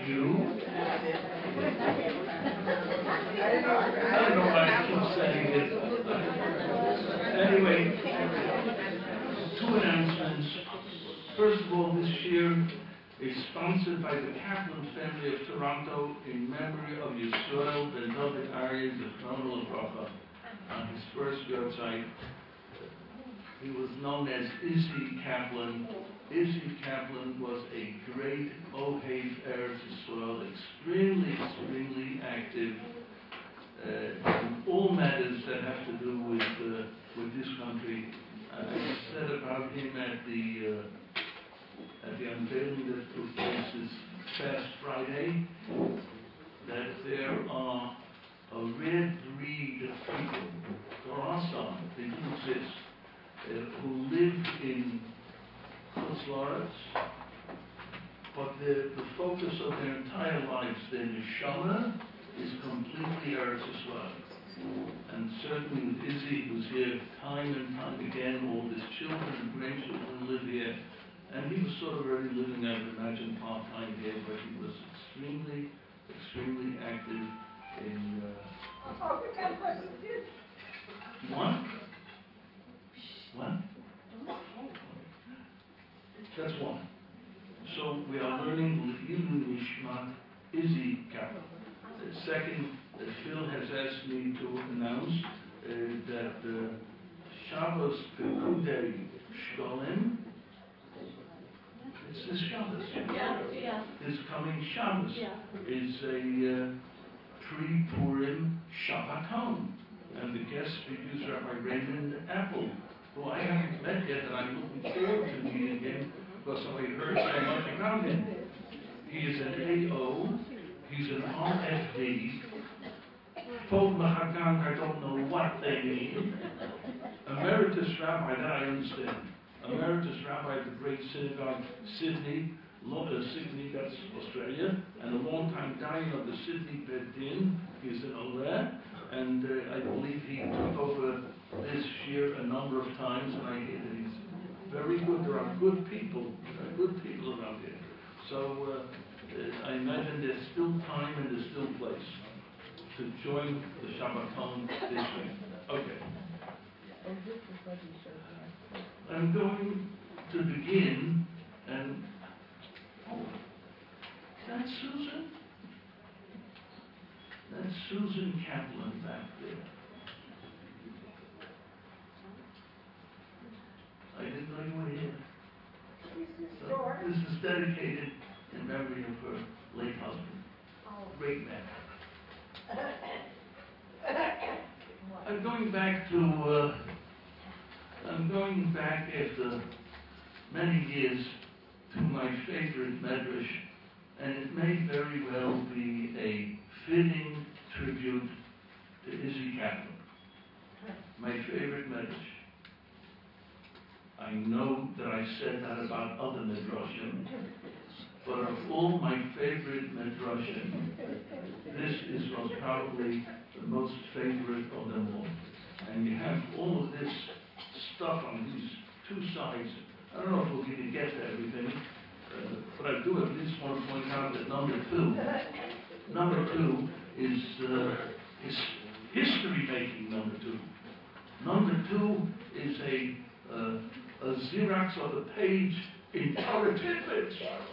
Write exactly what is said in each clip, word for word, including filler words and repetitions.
you. I don't know why I keep saying it. Anyway, two announcements. First of all, this year is sponsored by the Kaplan family of Toronto in memory of Yisrael ben David Aryeh, the phenomenal Bracha, on his first website. He was known as Izzy Kaplan. Izzy Kaplan was a great Ohev Eretz Yisrael, extremely, extremely active uh, in all matters that have to do with uh, with this country. I said about him at the uh, at the unveiling that took place this past Friday that there are a rare breed of people, there are some, they do exist, uh, who live in Chutz La'aretz, but the, the focus of their entire lives, their neshama, is completely Eretz Yisrael. And certainly with Izzy, who's here time and time again, all his children and grandchildren live here, and he was sort of already living, I would imagine, part-time here, but he was extremely, extremely active in... Uh, what? What? That's one. So we are learning L'Ilui Nishmat Izzy Kaplan. Second, uh, Phil has asked me to announce uh, that uh, Shabbos Pekudei Shkolim, it's this Shabbos, yeah, yeah. this coming Shabbos, yeah. is a uh, pre-Purim Shabbaton. And the guest speaker is Rabbi Raymond Apple, who I haven't met yet, and I'm looking forward to meeting him because I heard so much about him. He is an A O, he's an R F D, Tov Mahagang, I don't know what they mean. Emeritus Rabbi, that I understand. Emeritus Rabbi of the great synagogue, Sydney, uh, Sydney, that's Australia, and a long-time Dayan of the Sydney Beit Din. He's an Oleh, and uh, I believe he took over this year a number of times, and I hear that he's very good. There are good people, there are good people around here. So uh, uh, I imagine there's still time and there's still place to join the Shabbaton this week. Okay. I'm going to begin, and oh, that's Susan. That's Susan Kaplan back there. I didn't know you were here. So this is dedicated in memory of her late husband. Great man. I'm going back to, uh, I'm going back after many years to my favorite medrash, and it may very well be a fitting tribute to Izzy Kaplan, my favorite medrash. I know that I said that about other medrashim, but of all my favorite medrashim, this is most probably the most favorite of them all. And you have all of this stuff on these two sides. I don't know if we'll get, get to everything, uh, but I do at least want to point out that number two, number two is, uh, is history-making number two. Number two is a, uh, a Xerox of the page in Torah tidbits.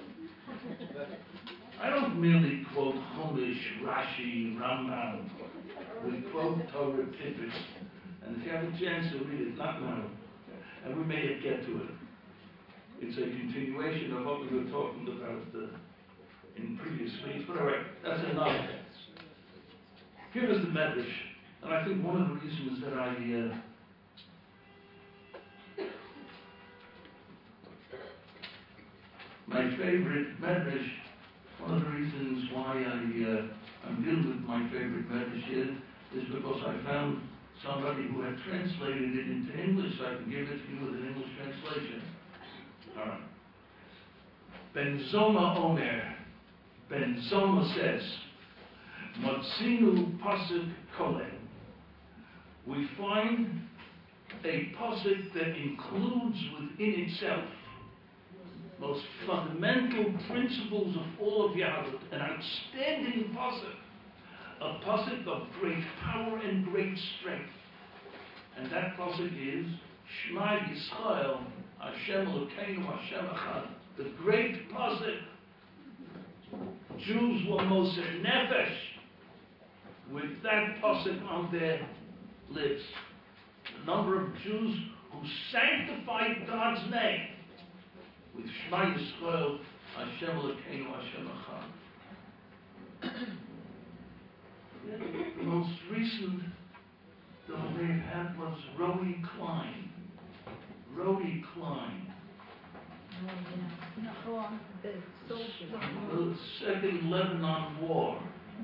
I don't merely quote Chumash, Rashi, Rambam. We quote Torah tidbits. And if you have a chance to read it, not now, and we may get to it. It's a continuation of what we were talking about uh, in previous weeks. But all right, that's enough. Here is the medrash. And I think one of the reasons that I uh, my favorite medrash, one of the reasons why I, uh, I'm dealing with my favorite medrash here is because I found somebody who had translated it into English, so I can give it to you with an English translation. All right. Ben Zoma Omer, Ben Zoma says, Motzinu Pasuk Kolem. We find a pasuk that includes within itself most fundamental principles of all of Yahweh, an outstanding pasuk, a pasuk of great power and great strength. And that pasuk is Shema Yisrael, Hashem Elokeinu, Hashem Echad. The great pasuk. Jews were moser nefesh with that pasuk on their lips. The number of Jews who sanctified God's name with Shema Yisrael, Hashem Elokeinu, Hashem Echad. The most recent that they've had was Rodi Klein. Rodi Klein. The Second Lebanon War,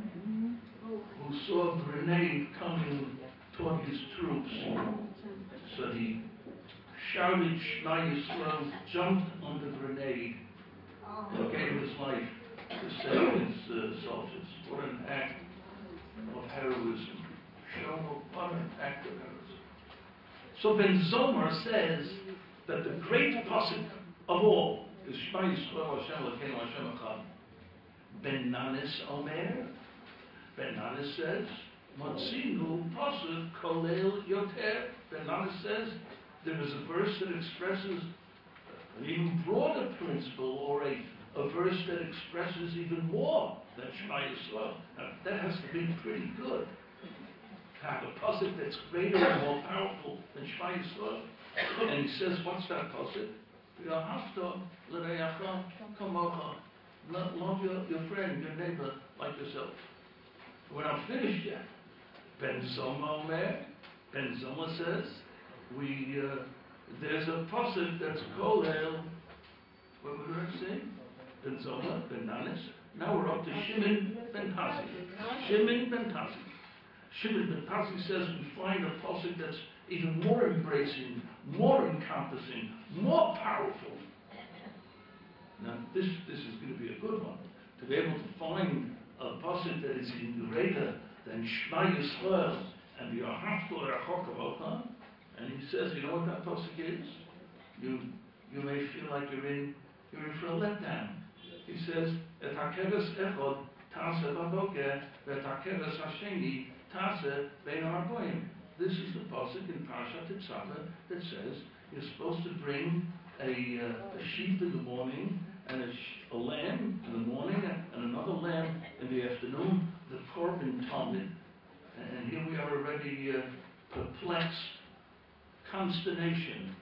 who saw a grenade coming toward his troops. So he shouted Shema Yisrael, jumped on the grenade, and gave his life to save his uh, soldiers. What an act of heroism. Show what an act of heroism. So Ben Zomer says that the great pasuk of all is Shema Yisrael, Hashem Elokeinu, Hashem Echad. Ben Nanis Omer. Ben Nanis says, Motzinu pasuk kolel yoter. Ben Nanis says there is a verse that expresses an even broader principle, or a, a verse that expresses even more than Shema Yisrael. Now, that has to be pretty good. To have a pasuk that's greater and more powerful than Shema Yisrael. And he says, what's that pasuk? V'ahavta l'reacha kamocha. Love your, your friend, your neighbor, like yourself. We're not finished yet. Ben Zoma Omer, Ben Zoma says, we, uh, there's a pasuk that's kolel, what were we saying? Ben Zoma, Ben Nanis. Now we're up to Shimon Ben Pazi. Shimon Ben Pazi. Shimon Ben Pazi says we find a pasuk that's even more embracing, more encompassing, more powerful. Now this, this is going to be a good one. To be able to find a pasuk that is even greater than Shema Yisrael and the V'ahavta l'reacha kamocha. And he says, you know what that pasuk is? You you may feel like you're in you're in for a letdown. He says, Et hakeres echad ta'aseh b'boker, v'et hakeres hasheni ta'aseh bein ha'arboim. This is the pasuk in Parashat Tetzaveh that says you're supposed to bring a, uh, a sheep in the morning and a, sh- a lamb in the morning and another lamb in the afternoon, the Korban Talmud. And here we are already uh, perplexed, consternation.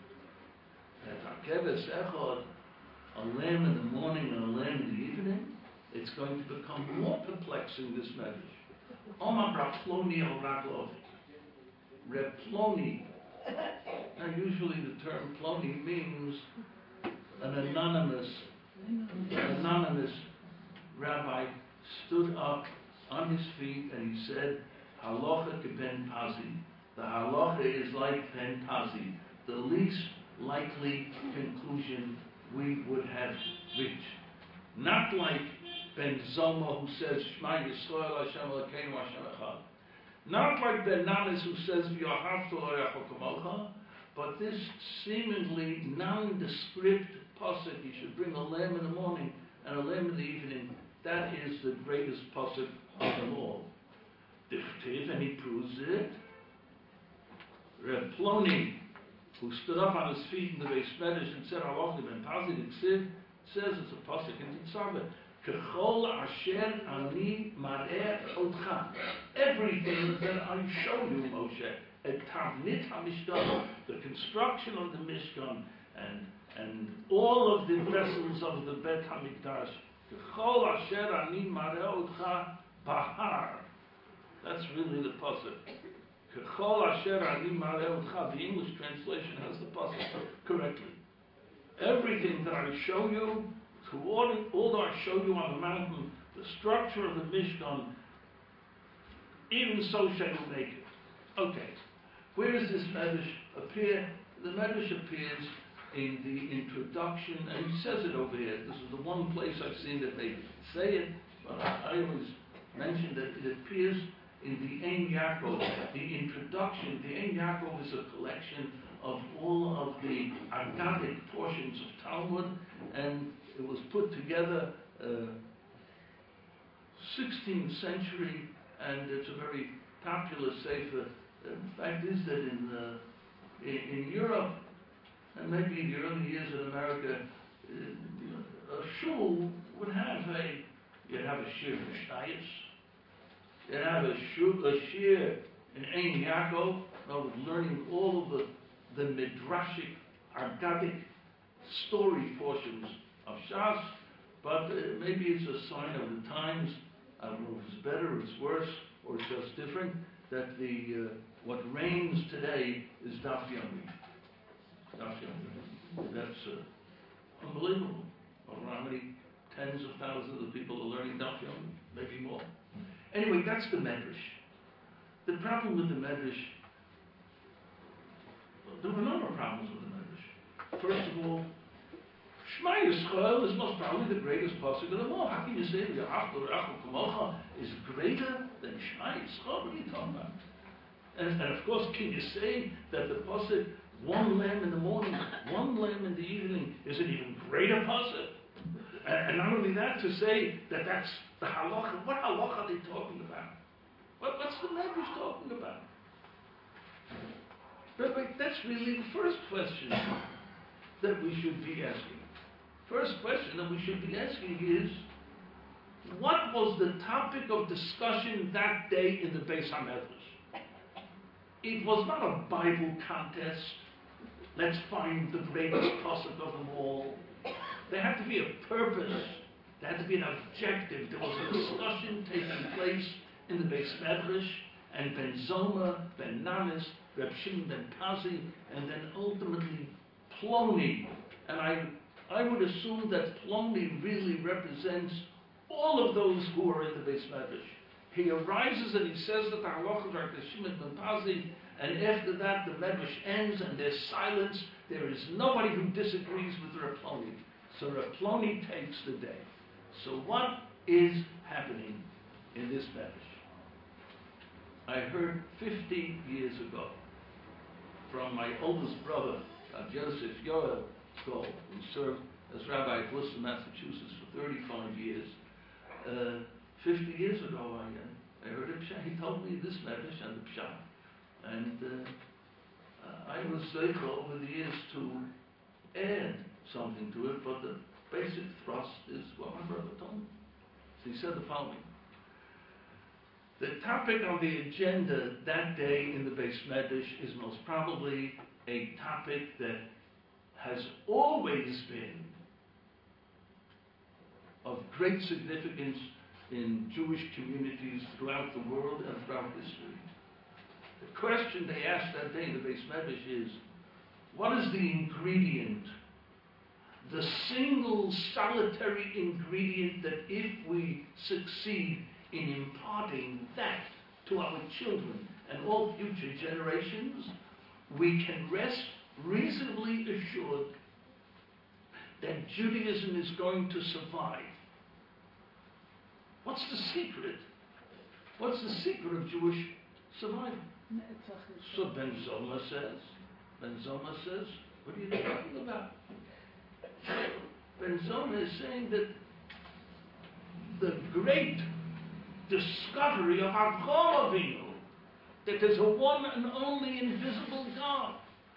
A lamb in the morning and a lamb in the evening, it's going to become more perplexing, this message. Omar Raploni al Raglov. Reb Ploni. Now usually the term Ploni means an anonymous, an anonymous rabbi stood up on his feet and he said, Halacha ke Ben Pazi. The halacha is like Ben Pazi, the least likely conclusion we would have reached. Not like Ben Zoma, who says, Shema Yisrael, Hashem Elokeinu, Hashem Echad. Not like Ben Nanis, who says, V'ahavta l'reacha kamocha, but this seemingly nondescript pasuk, you should bring a lamb in the morning and a lamb in the evening. That is the greatest pasuk of them all. Dichtiv, and he proves it. Reb Ploni, who stood up on his feet in the Beis Medrash and said, Halacha ben Pazi Diksiv, says it's a pasuk in Tetzaveh. Kechol asher ani mareh otcha. Everything that I show you, Moshe, et tavnit hamishkan, the construction of the Mishkan, and and all of the vessels of the Bet Hamikdash. Kechol asher ani mareh otcha bahar. That's really the pasuk. Kechol asher ani mareh otcha. The English translation has the pasuk correctly. Everything that I show you, although I show you on the mountain the structure of the Mishkan, even so shall you make it. Okay, where does this medrash appear? The medrash appears in the introduction, and he says it over here. This is the one place I've seen that they say it, but I, I always mention that it appears in the Ein Yaakov, the introduction. The Ein Yaakov is a collection of all of the Agadic portions of Talmud, and it was put together uh, sixteenth century, and it's a very popular sefer. The fact is that in, uh, in, in Europe, and maybe in the early years in America, uh, a shul would have a, you'd have a shir Mishnayos, you'd have a shul, a shir in Ein Yaakov, uh, learning all of the, the midrashic, Agadic story portions of Shas, but uh, maybe it's a sign of the times. I don't know if it's better or it's worse or it's just different, that the uh, what reigns today is Daf Yomi. Daf Yomi. That's uh, unbelievable. I don't know how many tens of thousands of people are learning Daf Yomi, maybe more. Anyway, that's the Medrash. The problem with the Medrash, there were a number of problems with the Medrash. First of all, Shema Yisrael is most probably the greatest pasuk of them all. How can you say V'ya'achtu R'achmu Kamocha is greater than Shema Yisrael? What are you talking about? And, and of course, can you say that the pasuk, one lamb in the morning, one lamb in the evening, is an even greater pasuk? And, and not only that, to say that that's the halacha. What halacha are they talking about? What, what's the Medrash talking about? But, but that's really the first question that we should be asking. First question that we should be asking is, what was the topic of discussion that day in the Beis HaMedrash? It was not a Bible contest. Let's find the greatest pasuk of them all. There had to be a purpose. There had to be an objective. There was a discussion taking place in the Beis Medrash, and Ben Zoma, Ben Namis, Reb Shimon ben Pazi, and then ultimately Ploni. And I I would assume that Ploni really represents all of those who are in the Beis Medrash. He arises and he says that the halachas are the Shimon ben Pazi, and after that the Medrash ends and there's silence. There is nobody who disagrees with Reb Ploni. So Reb Ploni takes the day. So what is happening in this Medrash? I heard fifty years ago from my oldest brother, uh, Joseph Yoel, who served as rabbi at Worcester, Massachusetts for thirty-five years. Uh, fifty years ago, I, uh, I heard him. He told me this Medrash and the Pshat. And uh, uh, I was able over the years to add something to it, but the basic thrust is what my brother told me. So he said the following. The topic on the agenda that day in the Beis Medrash is most probably a topic that has always been of great significance in Jewish communities throughout the world and throughout history. The question they asked that day in the Beis Medrash is, what is the ingredient, the single solitary ingredient that if we succeed in imparting that to our children and all future generations, we can rest reasonably assured that Judaism is going to survive. What's the secret? What's the secret of Jewish survival? So Ben Zoma says, Ben Zoma says, what are you talking about? Ben Zoma is saying that the great discovery of Avraham Avinu, that there's a one and only invisible God.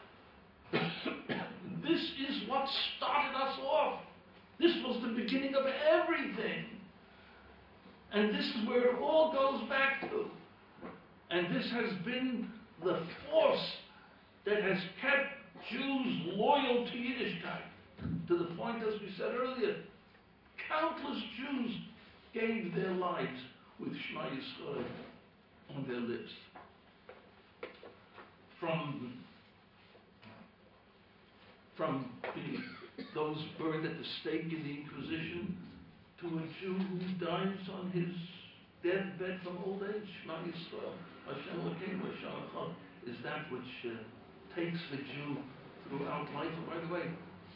This is what started us off. This was the beginning of everything. And this is where it all goes back to. And this has been the force that has kept Jews loyal to Yiddishkeit. To the point, as we said earlier, countless Jews gave their lives with Shema Yisrael on their lips. From, from the, those burned at the stake in the Inquisition to a Jew who dies on his deathbed from old age. Shema Yisrael, Hashem Elokeinu, Hashem Echad, is that which uh, takes the Jew throughout life. And by the way,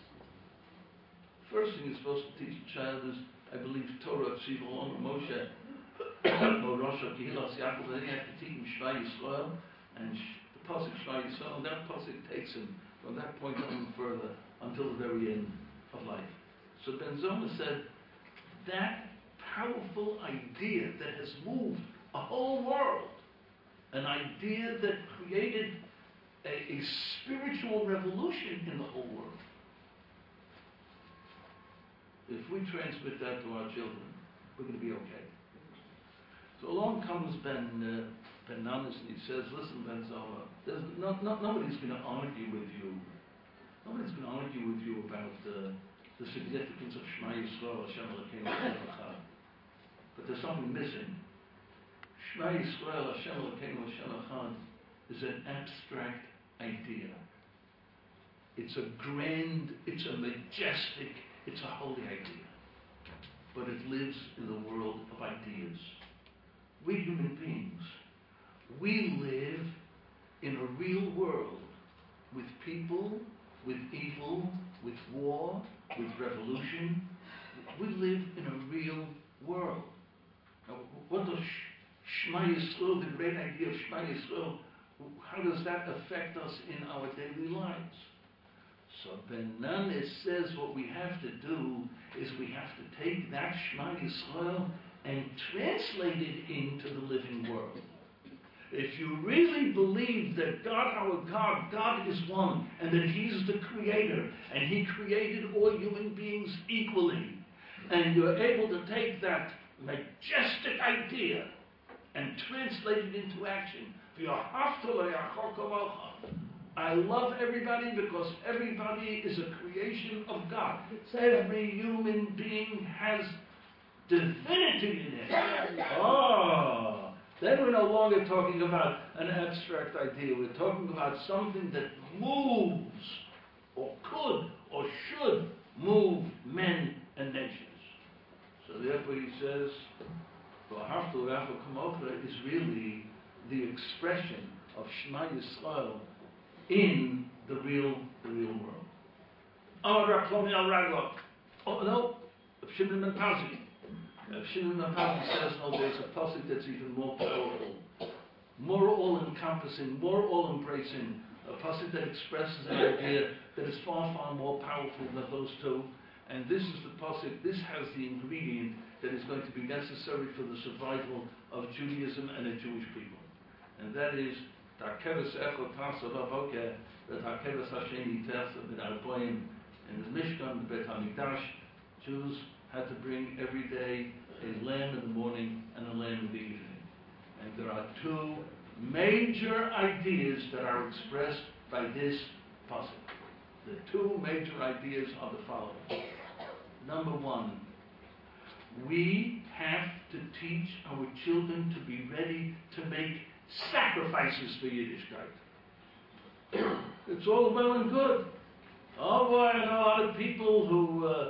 first thing you're supposed to teach a child is, I believe, Torah, Tziva, Omer, Moshe, Morosha, Kehilas, Yaakov, then you have to teach him Shema Yisrael, and the pasuk Shema Yisrael, and that pasuk takes him from that point on further until the very end of life. So Ben Zoma said, that powerful idea that has moved a whole world, an idea that created a, a spiritual revolution in the whole world. If we transmit that to our children, we're going to be okay. So along comes Ben uh, Ben Nanas and he says, listen, Ben Zoma, there's not, not, nobody's going to argue with you. Nobody's going to argue with you about uh, the significance of Shema Yisrael, Hashem Elokeinu, Hashem Echad. But there's something missing. Shema Yisrael, Hashem Elokeinu, Hashem Echad is an abstract idea. It's a grand, it's a majestic, it's a holy idea. But it lives in the world of ideas. We human beings, we live in a real world with people, with evil, with war, with revolution. We live in a real world. Now, what does Shema Yisrael, the great idea of Shema Yisrael, how does that affect us in our daily lives? So Ben Nanas says what we have to do is we have to take that Shema Yisrael and translate it into the living world. If you really believe that God, our God, God is one, and that He's the Creator, and He created all human beings equally, and you're able to take that majestic idea and translate it into action, I love everybody because everybody is a creation of God. Every human being has divinity in it. Oh, then we're no longer talking about an abstract idea. We're talking about something that moves, or could, or should move men and nations. So therefore he says, V'ahavta l'reacha kamocha is really the expression of Shema Yisrael in the real, the real world. Amar Rav Shlomo al Raglo. Oh no, Shimon ben Pazi. Shimon ben Pazi says, no, there's a pasuk that's even more powerful, more all-encompassing, more all-embracing, a pasuk that expresses an idea that is far, far more powerful than those two. And this is the pasuk, this has the ingredient that is going to be necessary for the survival of Judaism and the Jewish people. And that is, Takeves Echot Tasa Bavoke, the Takeves Hasheni Tasa B'Arboim, in the Mishkan, the Bet HaMikdash, Jews had to bring every day a lamb in the morning and a lamb in the evening. And there are two major ideas that are expressed by this pasuk. The two major ideas are the following. Number one, we have to teach our children to be ready to make sacrifices for Yiddishkeit. It's all well and good. Oh boy, I know a lot of people who uh,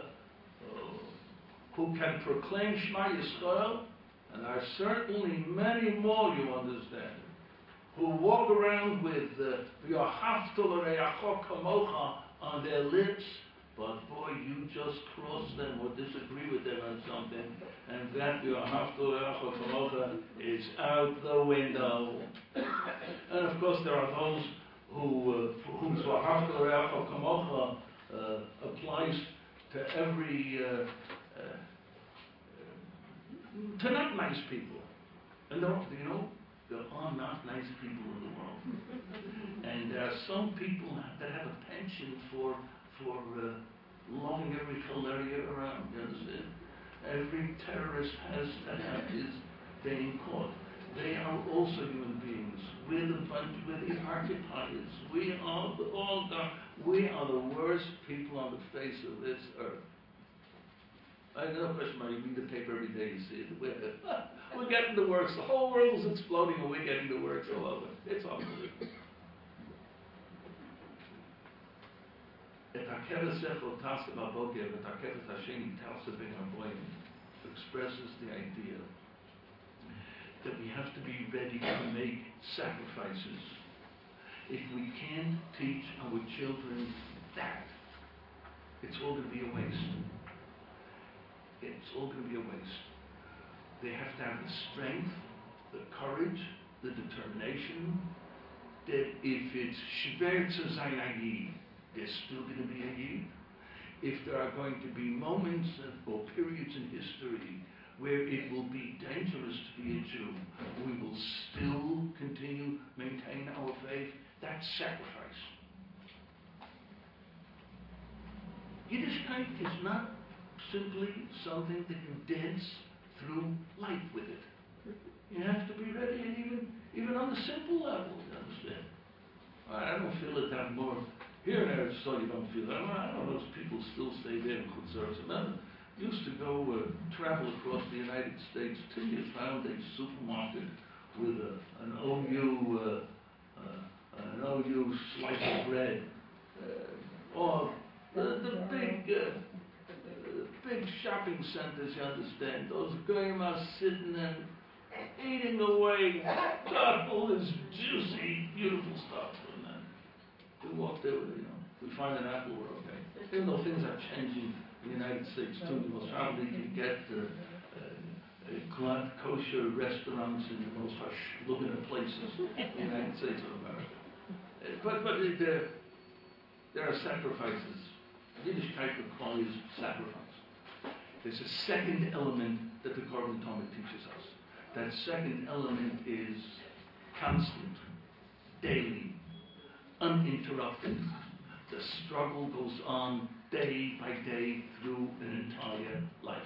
who can proclaim Shema Yisrael, and there are certainly many more, you understand, who walk around with V'ahavta l'reacha kamocha on their lips, but boy, you just cross them or disagree with them on something, and that V'ahavta l'reacha kamocha is out the window. And of course, there are those who uh, whom V'ahavta l'reacha kamocha uh, applies to every uh, uh, to not nice people. And there are, you know, there are not nice people in the world. And there are some people that have a penchant for for uh, loving every hilaria around, you understand? Every terrorist has to have his day in court. They are also human beings. We're the bunch, we're the occupiers. We are the, all the, we are the worst people on the face of this earth. I have no question about it. You read the paper every day, you see it. We're, we're getting the works. The whole world is exploding and we're getting the works all over. It's unbelievable. Expresses the idea that we have to be ready to make sacrifices. If we can't teach our children that, it's all going to be a waste. It's all going to be a waste. They have to have the strength, the courage, the determination that if it's schwer zu sein a Yid, there's still going to be a Yid. If there are going to be moments or periods in history where it will be dangerous to be a Jew, we will still continue maintain our faith. That's sacrifice. Yiddishkeit is not simply something that you dance through life with it. You have to be ready, and even even on the simple level, you understand. I don't feel it that more. Here in Eretz Yisrael, you don't feel that. I don't know, those people still stay there in Chutzars. Remember, used to go uh, travel across the United States till you found a supermarket with a, an O U uh, uh, an O U slice of bread, uh, or the, the big uh, uh, big shopping centers. You understand? Those goyim are sitting and eating away, got all this juicy, beautiful stuff. And then we walk there with, you know, we find an apple, we're okay. Even though things are changing in the United States too, you most probably can get uh, uh, kosher restaurants in the most hush-looking places in the United States of America. Uh, but but it, uh, there are sacrifices. Yiddishkeit requires sacrifice. There's a second element that the Korban Talmud teaches us. That second element is constant, daily, uninterrupted. The struggle goes on day by day through an entire life.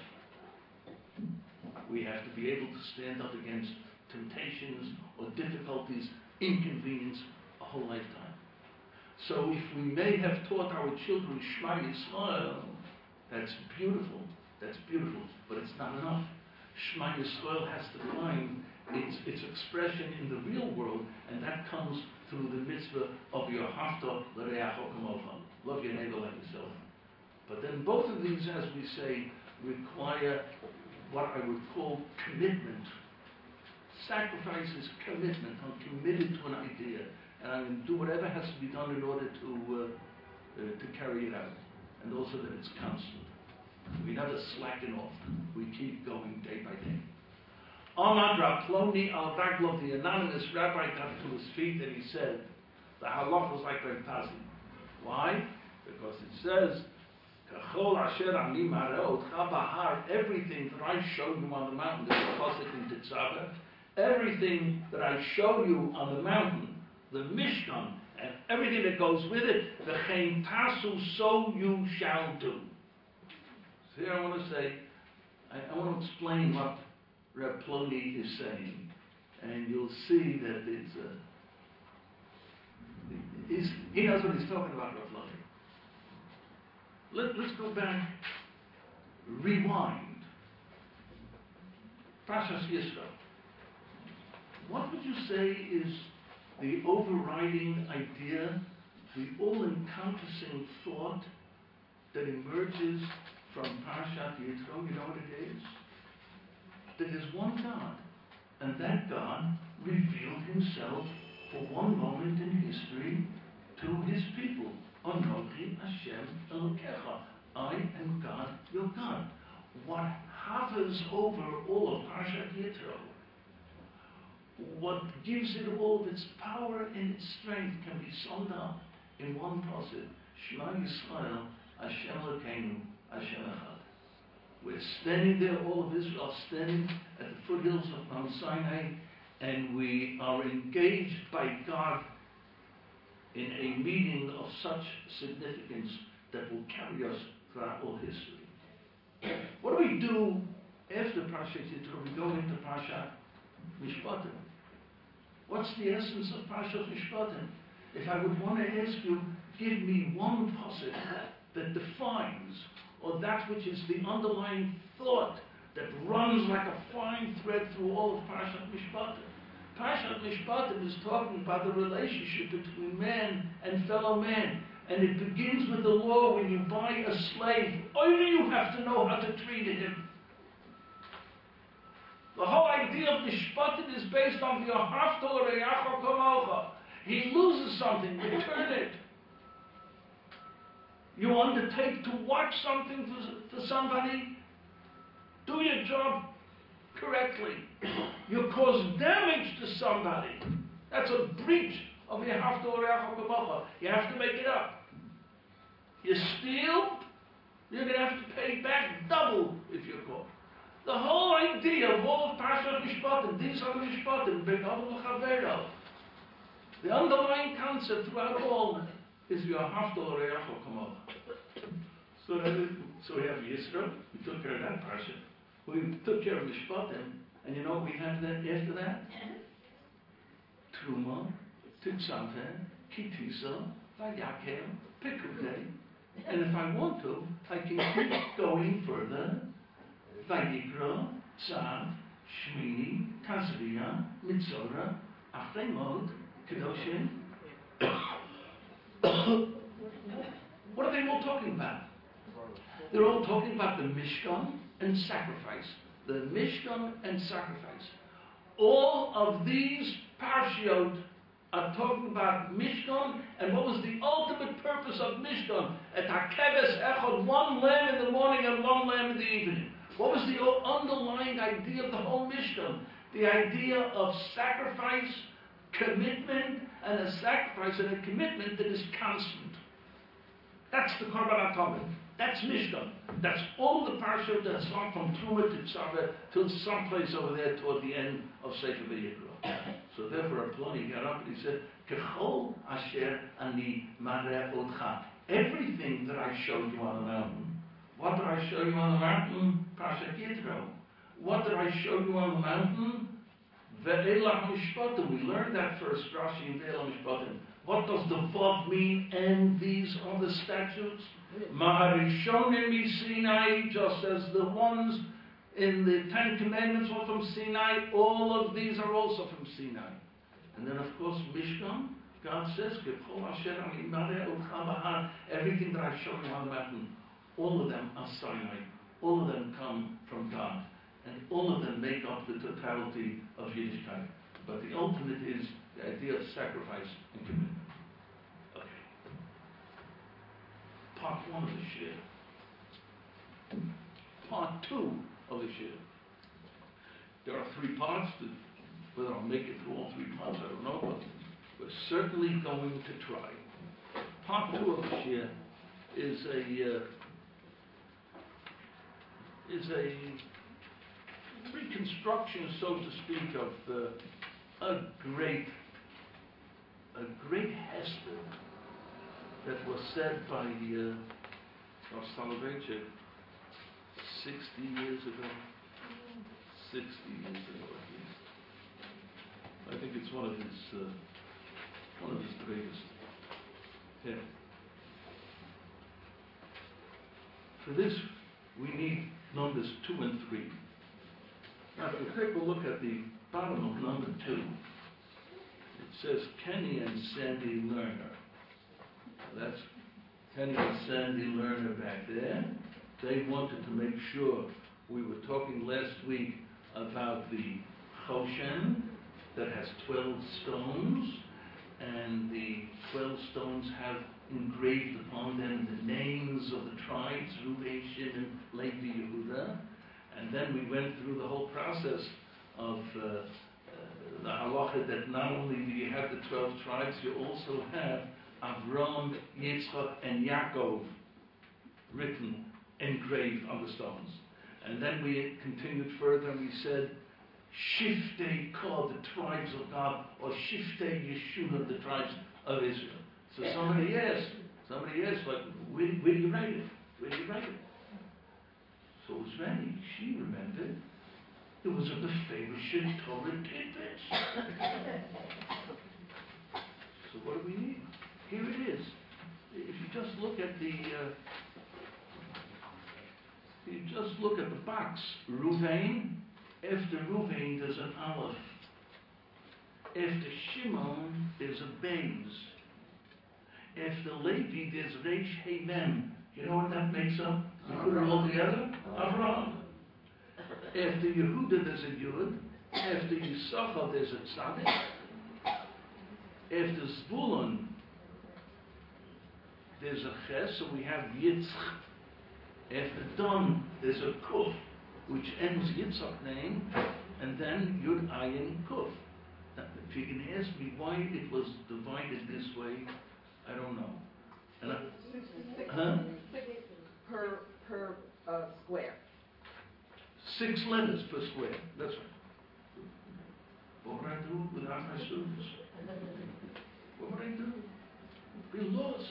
We have to be able to stand up against temptations or difficulties, inconvenience, a whole lifetime. So if we may have taught our children Shema Yisrael, that's beautiful, that's beautiful, but it's not enough. Shema Yisrael has to find its, its expression in the real world, and that comes through the mitzvah of your hafta l'reacho kamocha, love your neighbor like yourself. But then both of these, as we say, require what I would call commitment. Sacrifice is commitment. I'm committed to an idea, and I'm going to do whatever has to be done in order to uh, uh, to carry it out, and also that it's constant. We never slacken off. We keep going day by day. Ahmad Raploni al-Daglov, the anonymous rabbi, got to his feet and he said, the halach was like Reb Tazi. Why? Because it says, everything that I showed you on the mountain, there's a pasuk in Tetzaveh, everything that I show you on the mountain, the Mishkan, and everything that goes with it, v'chein tasu, so you shall do. So here I want to say, I, I want to explain what Reb Ploni is saying, and you'll see that it's uh, he's, he knows what he's talking about, Reb Ploni. Let, let's go back, rewind. Parshas Yisro. What would you say is the overriding idea, the all-encompassing thought that emerges from Parashat Yitro? You know what it is? That there's one God, and that God revealed himself for one moment in history to his people. Anochi Hashem Elokecha. I am God, your God. What hovers over all of Parashat Yitro, what gives it all of its power and its strength, can be summed up in one pasuk: Shema Yisrael, Hashem Elokeinu, Hashem Echad. We're standing there, all of Israel standing at the foothills of Mount Sinai, and we are engaged by God in a meeting of such significance that will carry us throughout all history. What do we do after Parashat Yitro? We go into Parashat Mishpatim. What's the essence of Parashat Mishpatim? If I would want to ask you, give me one pasuk that defines, or that which is the underlying thought that runs like a fine thread through all of Parashat Mishpatim. Parashat Mishpatim is talking about the relationship between man and fellow man. And it begins with the law: when you buy a slave, only you have to know how to treat him. The whole idea of Mishpatim is based on the Ahavta l'reacha kamocha. He loses something, return it. You undertake to watch something for, for somebody, do your job correctly. You cause damage to somebody, that's a breach of you have to you have to make it up. You steal, you're going to have to pay back double if you're caught. The whole idea of all of Parshat Mishpatim, these are the Mishpatim, Be'adol Chavero. The underlying concept throughout all is you have to Oreach Kamocha. So, so we have Yisro, we took care of that Parshat. We took care of Mishpatim, and you know what we have then after that? Truma, Titzaveh, Kitisa, Vayakel, Pikudei. And if I want to, I can keep going further. Vayikra, Tzav, Shmini, Tazria, Mitzora, Achemot, Kedoshim. What are they all talking about? They're all talking about the Mishkan and sacrifice. The Mishkan and sacrifice. All of these parshiot are talking about Mishkan, and what was the ultimate purpose of Mishkan? At Hakeves Echad, one lamb in the morning and one lamb in the evening. What was the underlying idea of the whole Mishkan? The idea of sacrifice, commitment, and a sacrifice and a commitment that is constant. That's the Korban HaTamid. That's Mishkan. That's all the parshiot that start from Truma to Tzaveh till someplace over there toward the end of Sefer Vayikra. So therefore, Ploni got up and he said, Kechol asher ani mareh otcha. Everything that I showed you on the mountain. What did I show you on the mountain? Parshat Yitro. What did I show you on the mountain? Ve'elah mishpatim. We learned that first, Rashi and Ve'elah mishpatim. What does the Vav mean? And these are the statutes. Maharishonim Sinai, just as the ones in the Ten Commandments were from Sinai, all of these are also from Sinai. And then, of course, Mishkan, God says, everything that I show you on the mountain, all of them are Sinai. All of them come from God. And all of them make up the totality of Yiddishkeit. But the ultimate is the idea of sacrifice and commitment. Okay. Part one of the Shir. Part two of the Shir. There are three parts. That, whether I'll make it through all three parts, I don't know, but we're certainly going to try. Part two of the Shir is a uh, is a reconstruction, so to speak, of uh, a great a great hester that was said by uh, Rav Soloveitchik sixty years ago. Sixty years ago, at least. I think it's one of his uh, one of his greatest. Yeah. For this, we need numbers two and three. Now, if you take a look at the bottom of number two, it says Kenny and Sandy Lerner. That's Kenny and Sandy Lerner back there. They wanted to make sure, we were talking last week about the Choshen that has twelve stones, and the twelve stones have engraved upon them the names of the tribes, Reuben, Shimon, Levi, Yehuda. And then we went through the whole process of uh, uh, the halacha that not only do you have the twelve tribes, you also have Avram, Yitzchak, and Yaakov written, engraved on the stones. And then we continued further and we said, Shiftei Kol, the tribes of God, or Shiftei Yeshua, the tribes of Israel. So somebody asked, somebody asked, like, where, where do you write it? Where do you write it? So it was ready. She remembered. It was a Befeirishit Torah tidbits. So what do we need? Here it is. If you just look at the, uh, if you just look at the box, Ruvain. After Ruvain, there's an Aleph. After Shimon, there's a Beis. After Levi, there's Reish Hey Mem. You know what that makes up? You put it all together? Avraham. After Yehuda, there's a Yud. After Yisachar, there's a Tzaddik. After Zvulun, there's a Ches, so we have Yitzch. After Dan, there's a Kuf, which ends Yitzchak name, and then Yud Ayin Kuf. Now, if you can ask me why it was divided this way, I don't know. And I, Six, six, huh? six per, per uh, square. Six letters per square. That's right. What would I do without my students? What would I do? Be lost.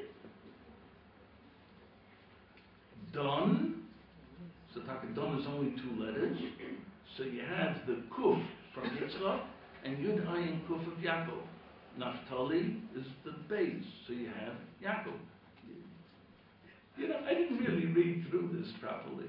Don. So Taka Don is only two letters. So you have the Kuf from Yitzchak and Yud Ayin Kuf of Yaakov. Naphtali is the base, so you have Yaakov. You know, I didn't really read through this properly.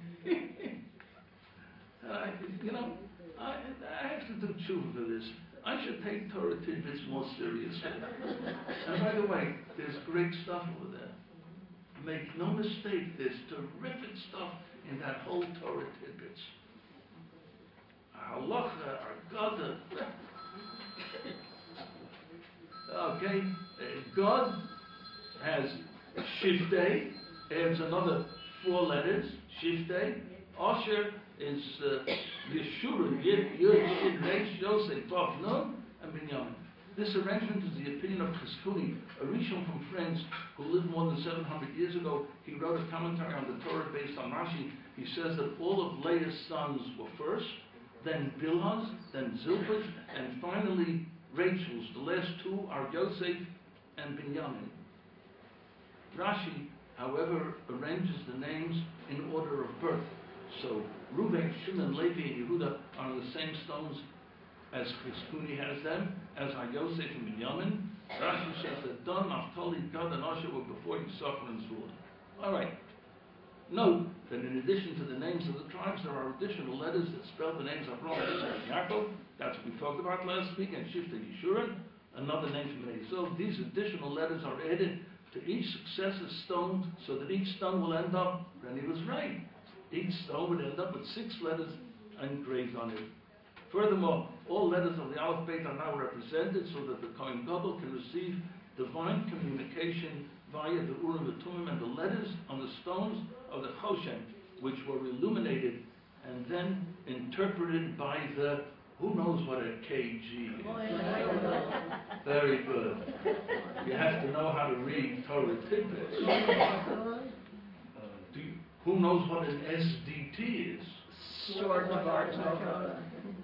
I, you know, I, I have to do tshuva for this. I should take Torah tidbits more seriously. And by the way, there's great stuff over there. Make no mistake, there's terrific stuff in that whole Torah tidbits. Our halacha, our gada. Okay, uh, God has Shiftei, adds another four letters, Shiftei. Asher is uh, Yeshurun, Yud, Yud, Shid, Reish, Yosef, Vav, Nun, and Binyamin. This arrangement is the opinion of Chizkuni, a Rishon from France who lived more than seven hundred years ago. He wrote a commentary on the Torah based on Rashi. He says that all of Leah's sons were first, then Bilhaz, then Zilpah, and finally Rachel's. The last two are Yosef and Binyamin. Rashi, however, arranges the names in order of birth. So Reuven, Shimon, Levi, and Yehuda are on the same stones as Chizkuni has them, as are Yosef and Binyamin. Rashi says that Don, Naphtali, Gad, and Asher were before Yisachar and Zebulun. All right. Note that in addition to the names of the tribes, there are additional letters that spell the names of Avraham, Yitzchak, and Yaakov. That's what we talked about last week, and Shiftei Yeshurun, another name for Bnei Yisrael. These additional letters are added to each successive stone, so that each stone will end up, and he was right, each stone would end up with six letters engraved on it. Furthermore, all letters of the alphabet are now represented so that the Kohen Gadol can receive divine communication via the Urim and Tumim and the letters on the stones of the Choshen, which were illuminated and then interpreted by the, who knows what a K G is? Very good. You have to know how to read Torah tidbits. Uh, do you, who knows what an S D T is? Short of our Torah.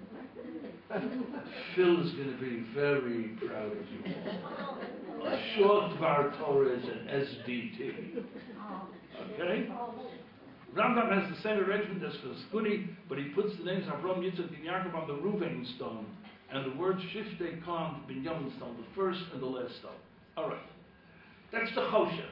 Phil is going to be very proud of you. A short Dvar Torah is an S D T. Okay? Rambam has the same arrangement as Chizkuni, but he puts the names of Avraham, Yitzchak, and Yaakov on the Reuven stone, and the word Shiftei Kam, Binyamin stone, the first and the last stone. All right. That's the Choshen.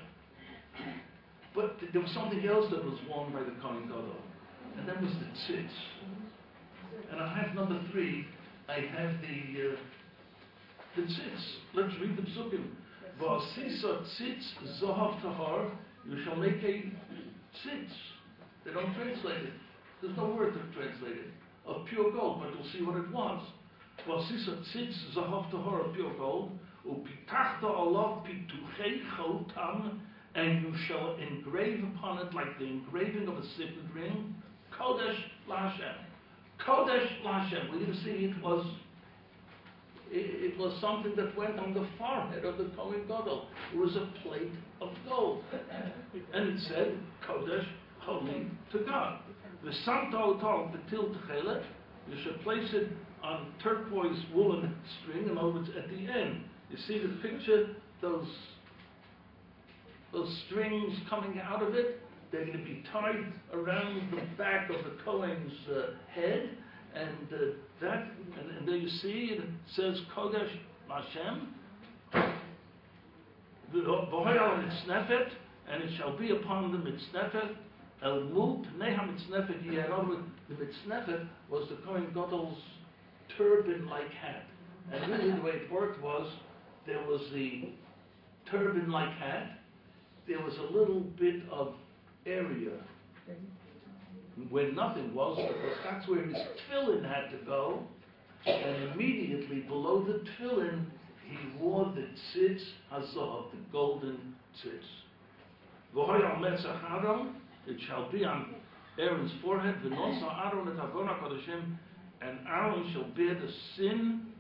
But th- there was something else that was worn by the Kohen Gadol, and that was the tzitz. And I have number three. I have the uh, the tzitz. Let's read the psukim. V'asisa tzitz zohav tahar. You shall make a tzitz. They don't translate it. There's no word to translate it. Of pure gold, but you'll see what it was. V'asisa tzitz zohav tahar of pure gold. Upitachta alav pituchei chotam. And you shall engrave upon it like the engraving of a signet ring. Kodesh LaHashem. Kodesh LaHashem. We're going to see it was it, it was something that went on the forehead of the Kohen Gadol. It was a plate of gold. And it said, Kodesh, holy to God. The Santo Tov, the Til Techelet, you should place it on turquoise woolen string, in other words, at the end. You see the picture, those, those strings coming out of it? They're going to be tied around the back of the Kohen's uh, head, and uh, that, and, and there you see it says Kodesh Hashem, V'hoyal mitznefet, and it shall be upon the mitznefet, El Mut Neha mitznefet Yehad. The mitznefet was the Kohen Gadol's turban-like hat, and really the way it worked was there was the turban-like hat, there was a little bit of area where nothing was, because that's where his tefillin had to go, and immediately below the tefillin he wore the tzitz hazav, the golden tzitz. V'hoyal metzach Aaron, it shall be on Aaron's forehead. V'nosa Aaron et avon HaKodashim, and Aaron shall bear the sin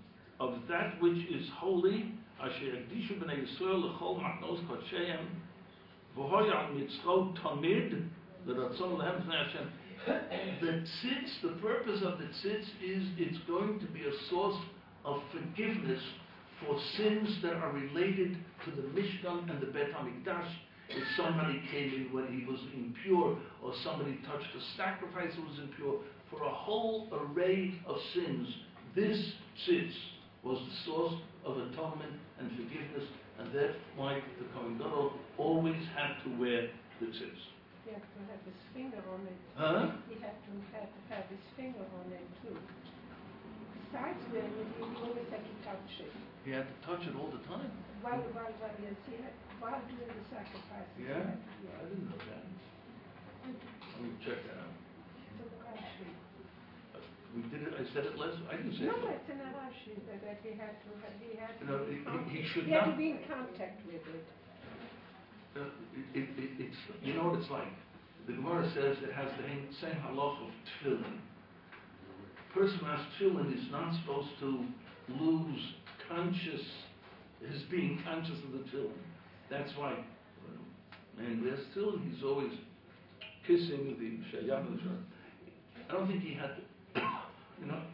of that which is holy, asher yakdishu b'nei Yisrael l'chol matnos kodsheim, v'hoya al mitzvot tamid, v'ratzon lehem b'nei Hashem. The tzitz, the purpose of the tzitz is it's going to be a source of forgiveness for sins that are related to the Mishkan and the Bet HaMikdash. If somebody came in when he was impure, or somebody touched a sacrifice that was impure, for a whole array of sins, this tzitz was the source of atonement and forgiveness, and that's why the Kohen Gadol always had to wear the tzitz. He had to have his finger on it. Huh? He had to have, have his finger on it too. Besides wearing it, he always had to touch it. He had to touch it all the time. While, while, while, yes, he had, while doing the sacrifices. Yeah? He had, I yeah. didn't know that. Let me check that out. So Rashi. We did it, I said it last, I didn't say No, it. it's in a Rashi that, that he had to, have- he had to. No, be in he- con- he should He had not- to be in contact with it. Uh, it, it, it, it's, you know what it's like? The Gemara says it has the same halach of tefillin. The person who has tefillin is not supposed to lose conscious, his being conscious of the tefillin. That's why when a man wears tefillin, he's always kissing the shayam. I don't think he had, to, you know.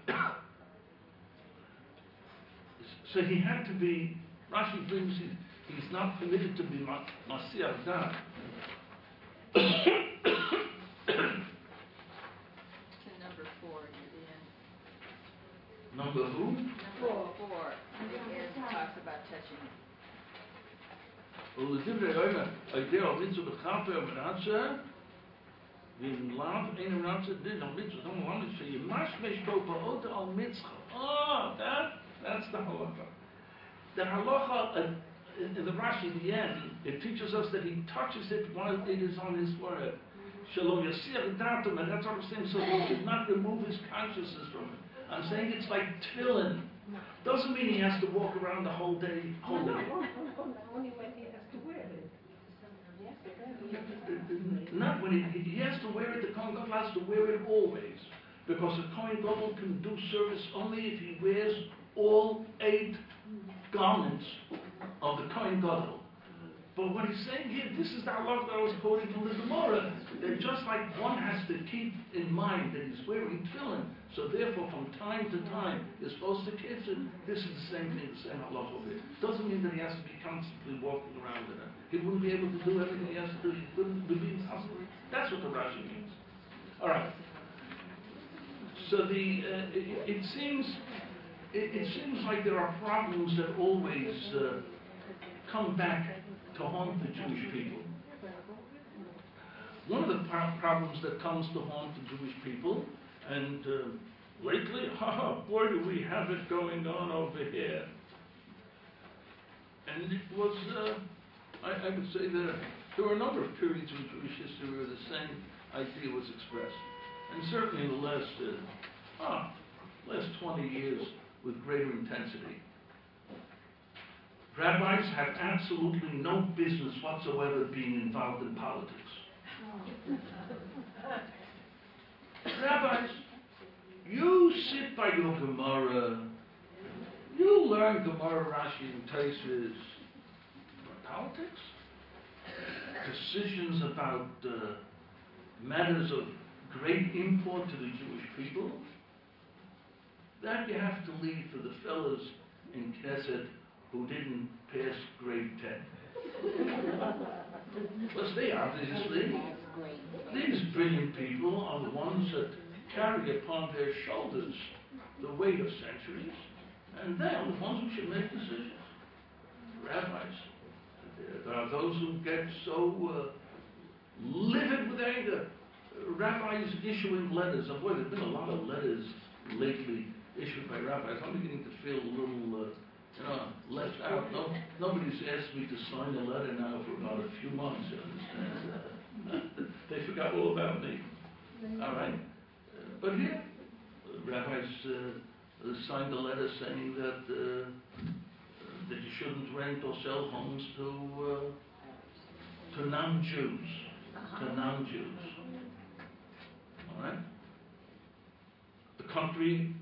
So he had to be, Rashi brings, he, he's not permitted to be Masiach Dad. To number four near the end. Number who? Number Four. four, and the end talks about touching it. ולדברי אוימה, הידיע על מיצו בחפה ומנעצה, ואם לאו אין מנעצה דין על מיצו, don't want to say, משמש בו באות על מיצחה. Oh, that, that's the halacha. The halacha, uh, in, in the Rashi, in the end, it teaches us that he touches it while it is on his forehead. Shalom yasir datum, and that's what I'm saying, so he should not remove his consciousness from it. I'm saying it's like tefillin. Doesn't mean he has to walk around the whole day No, holding no, it. only, only when he has to wear it. Not when he, he has to wear it, the Kohen Gadol has to wear it always. Because the Kohen Gadol can do service only if he wears all eight garments of the Kohen Gadol. But what he's saying here, this is the halach that I was quoting from the Gemara, that just like one has to keep in mind that he's wearing tefillin, so therefore from time to time you're supposed to kiss it, this is the same thing, the same halach over here. Doesn't mean that he has to be constantly walking around with it. He wouldn't be able to do everything he has to do, he couldn't be impossible. That's what the Rashi means. Alright. So the, uh, it, it seems, it, it seems like there are problems that always uh, come back to haunt the Jewish people. One of the pro- problems that comes to haunt the Jewish people, and uh, lately, haha, boy do we have it going on over here. And it was, uh, I, I would say that there were a number of periods in Jewish history where the same idea was expressed. And certainly in the last, uh, ah, last twenty years with greater intensity. Rabbis have absolutely no business whatsoever being involved in politics. Rabbis, you sit by your Gemara, you learn Gemara, Rashi, and Taisus. Politics? Decisions about uh, matters of great import to the Jewish people? That you have to leave for the fellows in Knesset who didn't pass grade ten. Because they obviously, these brilliant people are the ones that carry upon their shoulders the weight of centuries, and they are the ones who should make decisions. Rabbis. There are those who get so uh, livid with anger. Rabbis issuing letters. And boy, there have been a lot of letters lately issued by rabbis. I'm beginning to feel a little, uh, you know, left out. No, nobody's asked me to sign a letter now for about a few months. You understand? They forgot all about me. All right. Uh, but here, uh, rabbis uh, signed a letter saying that uh, that you shouldn't rent or sell homes to uh, to non-Jews, to non-Jews. All right. The country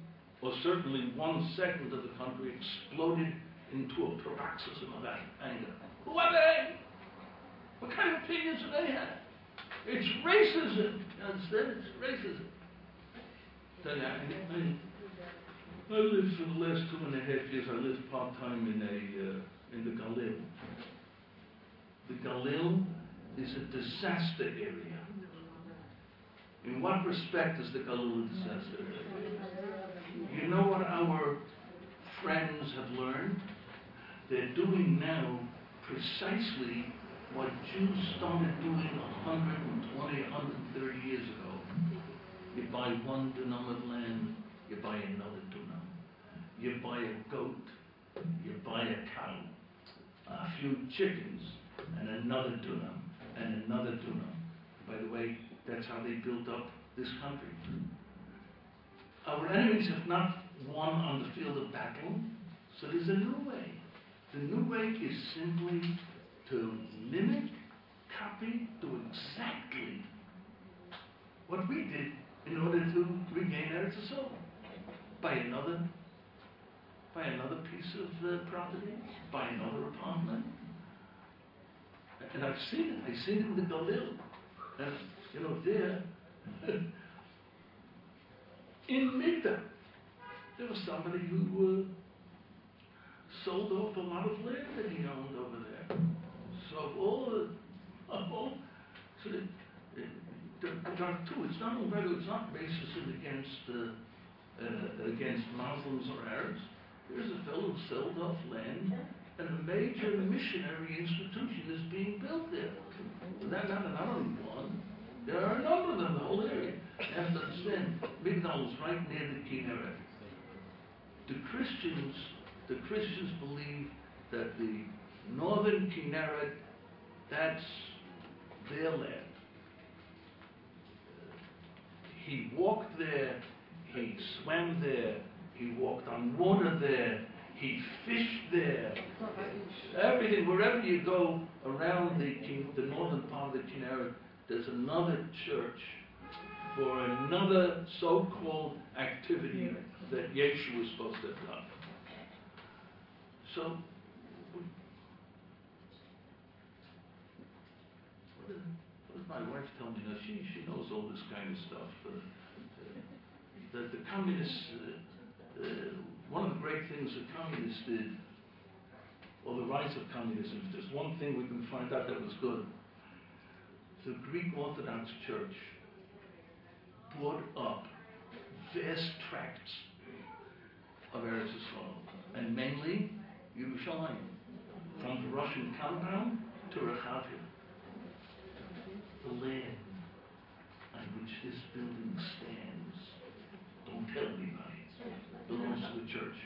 or certainly one segment of the country, exploded into a paroxysm of anger. Who are they? What kind of opinions do they have? It's racism. You understand? It's racism. Tell you, I, I, I lived for the last two and a half years. I lived part time in a uh, in the Galil. The Galil is a disaster area. In what respect is the Galil a disaster area? You know what our friends have learned? They're doing now precisely what Jews started doing one hundred twenty, one hundred thirty years ago. You buy one dunam of land, you buy another dunam. You buy a goat, you buy a cow, a few chickens, and another dunam, and another dunam. By the way, that's how they built up this country. Our enemies have not won on the field of battle, so there's a new way. The new way is simply to mimic, copy, do exactly what we did in order to regain Eretz Yisrael. Buy another, buy another piece of uh, property, buy another apartment. And I've seen it. I've seen it in the Galil. And, you know, there, in Migdal, there was somebody who uh, sold off a lot of land that he owned over there. So all the, oh, so the, the, the, there are two. It's not regular. It's not racism against uh, uh, against Muslims or Arabs. There's a fellow who sold off land, and a major missionary institution is being built there. So that not not only one. There are a number of them. The whole area. You have to understand. Migdal is right near the Kinneret. The Christians, the Christians believe that the northern Kinneret, that's their land. He walked there, he swam there, he walked on water there, he fished there. Everything, wherever you go around the, the northern part of the Kinneret, there's another church for another so-called activity that Yeshua was supposed to have done. So, what did, what did my wife tell me? Now, she, she knows all this kind of stuff. Uh, uh, that the communists, uh, uh, one of the great things the communists did, or the rise of communism, if there's one thing we can find out that was good, the Greek Orthodox Church brought up vast tracts of Eretz Yisrael, and mainly Yerushalayim, from the Russian compound to Rehavia. The land on which this building stands, don't tell anybody, belongs to the church.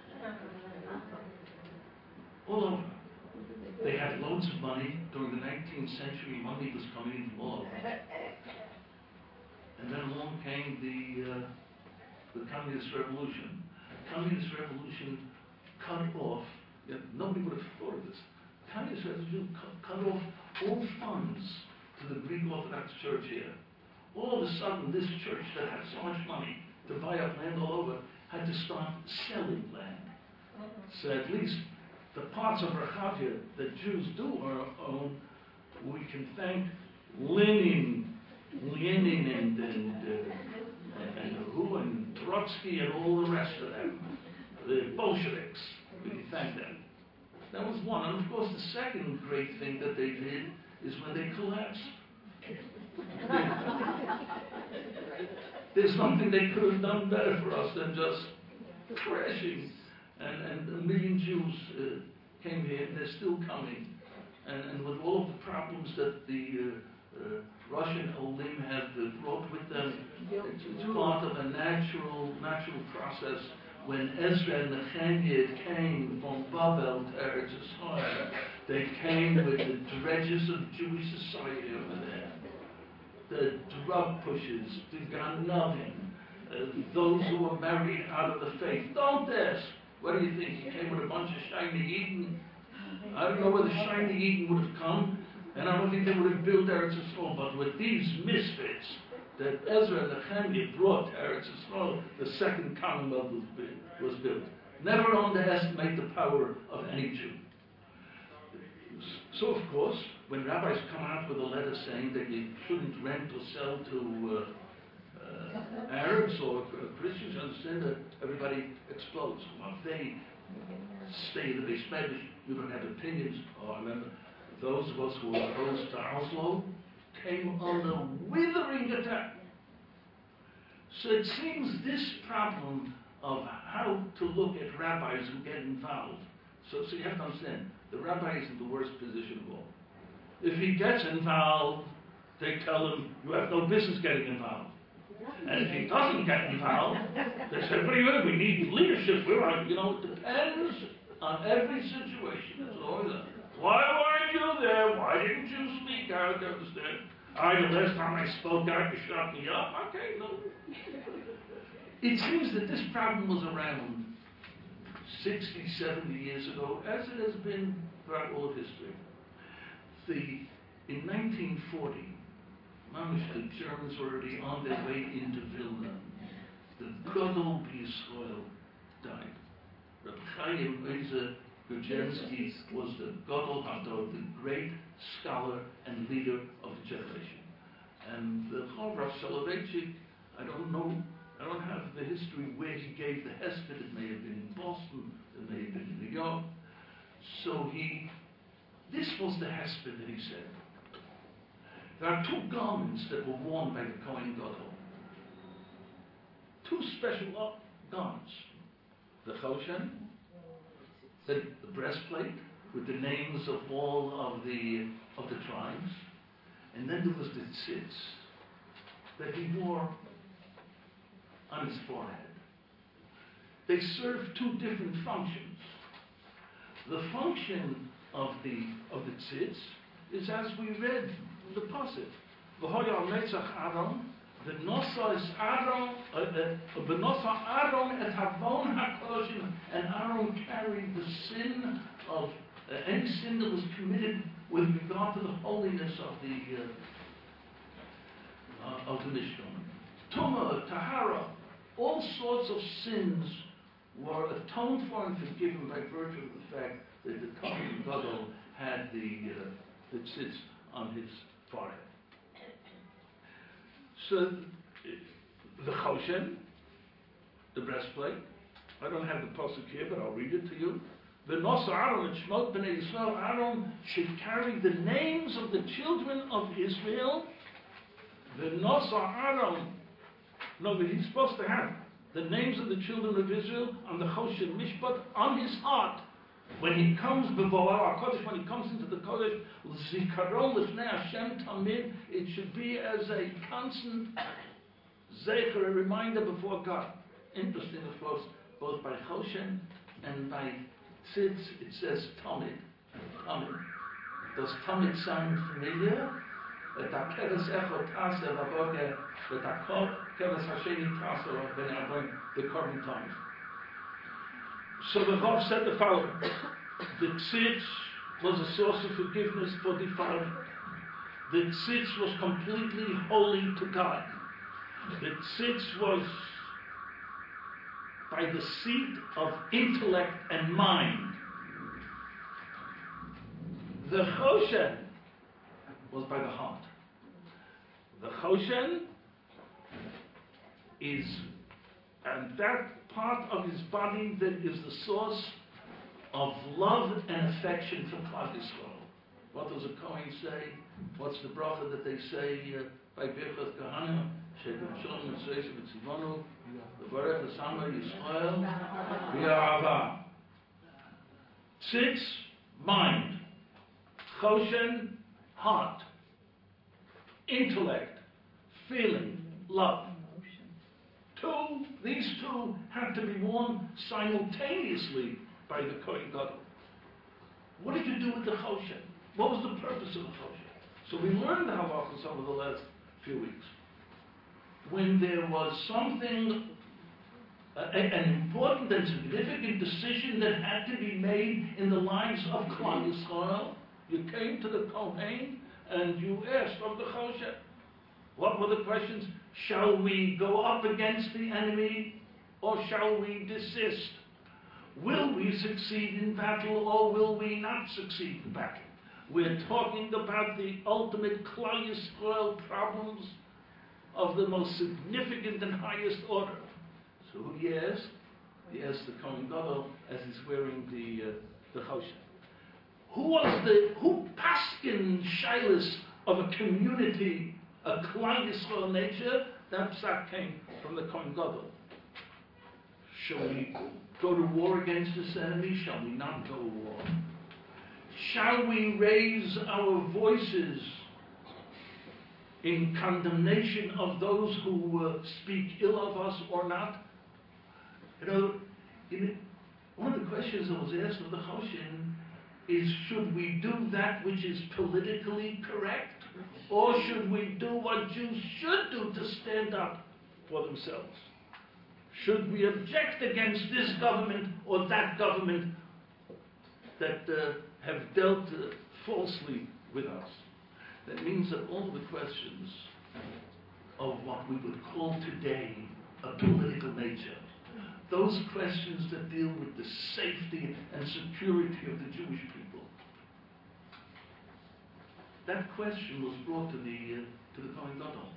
All over. They had loads of money. During the nineteenth century, money was coming in from all over. And then along came the, uh, the Communist Revolution. The Communist Revolution cut off, you know, nobody would have thought of this. The Communist Revolution cut, cut off all funds to the Greek Orthodox Church here. All of a sudden, this church that had so much money to buy up land all over had to start selling land. So at least the parts of Rehavia that Jews do own, we can thank Lenin, Lenin and, and, uh, and who, and Trotsky and all the rest of them, the Bolsheviks. We can thank them. That was one. And of course, the second great thing that they did is when they collapsed. There's nothing they could have done better for us than just crashing. And, and a million Jews uh, came here, and they're still coming. And, and with all of the problems that the uh, uh, Russian Olim have uh, brought with them, it's, it's part of a natural, natural process. When Ezra and Nehemiah came from Babel to Eretz Yisrael, they came with the dredges of Jewish society over there. The drug pushers, the Ganavim, uh, those who were married out of the faith. Don't ask. What do you think? He came with a bunch of shiny Eden? I don't know where the shiny Eden would have come, and I don't think they would have built Eretz Yisrael, but with these misfits, that Ezra and Nehemiah brought to Eretz Yisrael, the second commonwealth was built. Was built. Never underestimate the power of any Jew. So, of course, when rabbis come out with a letter saying that you shouldn't rent or sell to uh, uh, Arabs or uh, Christians, you understand that everybody explodes. Well, they stay in the base medrash. You don't have opinions. Oh, I remember those of us who were opposed to Oslo came under withering attack. So it seems this problem of how to look at rabbis who get involved. So, so you have to understand, the rabbi is in the worst position of all. If he gets involved, they tell him, you have no business getting involved. And if he doesn't get involved, they say, what do you mean? We need leadership. We're on, you know, it depends on every situation. It's always a, why weren't you there? Why didn't you speak out? You understand? I, the last time I spoke out, you shut me up. Okay, no. It seems that this problem was around sixty, seventy years ago, as it has been throughout all of history. The, in nineteen forty, Mamish, the Germans were already on their way into Vilna. The Gadol B'Yisrael died. Reb Chaim Ozer Grodzinski was the Gadol Hador, the great scholar and leader of the generation. And the Rav Soloveitchik, I don't know, I don't have the history where he gave the hesped. It may have been in Boston, it may have been in New York. So he, this was the hesped that he said. There are two garments that were worn by the Kohen Gadol. Two special garments. The choshen, the, the breastplate with the names of all of the of the tribes, and then there was the tzitz that he wore on his forehead. They serve two different functions. The function of the of the tzitz is as we read in the pasuk, V'hoya netzach Aaron, the nosa is Aaron, the nosa Aaron et havon hakoshim, and Aaron carried the sin of uh, any sin that was committed with regard to the holiness of the uh, uh, of the Mishkan. Tumah, Tahara, all sorts of sins were atoned for and forgiven by virtue of the fact that the Kohen Gadol had the uh, the tzitz on his forehead. So the choshen, the breastplate. I don't have the pasuk here, but I'll read it to you. The nosa Aaron and Shmot b'nei Yisrael. Aaron should carry the names of the children of Israel. The nosa Aaron. No, but he's supposed to have the names of the children of Israel on the choshen mishpat on his heart. When he comes before our Kodesh, when he comes into the Kodesh, Zikaron Lifnei Hashem Tamid, it should be as a constant zecher, a reminder before God. Interesting, of course, both by Choshen and by Tzitz, it says Tamid. Tamid. Does Tamid sound familiar? Et HaKeves Echot Taseh Vaboker, et HaKeves Hasheni Taseh Ben Avoim, the current times. So the Rav said the following: the tzitz was a source of forgiveness for defilement. The tzitz was completely holy to God. The tzitz was by the seat of intellect and mind. The choshen was by the heart. The choshen is, and that part of his body that is the source of love and affection for Klal Yisrael. What does a Kohen say? What's the bracha that they say uh, by Birchas Kahana? Shedim Shalom Mitzvah Mitzivonu, V'varech L'Sama Yisrael V'Yahava. Tzitz, mind. Choshen, heart. Intellect, feeling, love. Two, these two have to be worn simultaneously by the Kohen Gadol. What did you do with the choshen? What was the purpose of the choshen? So we learned the halachos over the last few weeks. When there was something, uh, an important and significant decision that had to be made in the lives of Klal Yisrael, you came to the Kohen and you asked of the choshen. What were the questions? Shall we go up against the enemy, or shall we desist? Will we succeed in battle, or will we not succeed in battle? We're talking about the ultimate Klal Yisrael problems of the most significant and highest order. So who he is? He asked the Kohen Gadol as he's wearing the uh, the choshen. Who was the who paskin shilas of a community, a Klal Yisrael nature? That psak came from the Kohen Gadol. Shall we go to war against this enemy? Shall we not go to war? Shall we raise our voices in condemnation of those who uh, speak ill of us or not? You know, in, one of the questions that was asked of the Choshen is, should we do that which is politically correct, or should we do what Jews should do to stand up for themselves? Should we object against this government or that government that uh, have dealt uh, falsely with us? That means that all the questions of what we would call today a political nature, those questions that deal with the safety and security of the Jewish people, that question was brought to the uh, to the Kohen Gadol.